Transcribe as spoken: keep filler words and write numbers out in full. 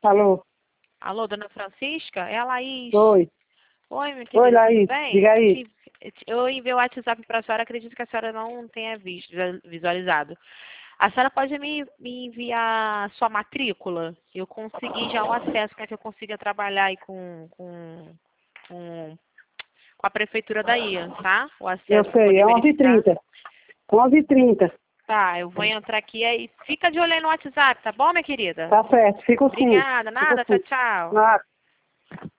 Alô? Alô, dona Francisca? É a Laís. Oi. Oi, minha querida. Oi, Laís. Tudo bem? Diga aí. Eu enviei o WhatsApp para a senhora, acredito que a senhora não tenha visto, visualizado. A senhora pode me, me enviar sua matrícula? Eu consegui já o acesso para que eu consiga trabalhar aí com, com, com, com a prefeitura daí, tá? O Eu acesso para sei, poder é onze e verificar. trinta. onze e trinta. Tá, eu vou entrar aqui aí. Fica de olho aí no WhatsApp, tá bom, minha querida? Tá certo, fico sim. Obrigada. Fico Nada, tchau, sim. tchau. Nada.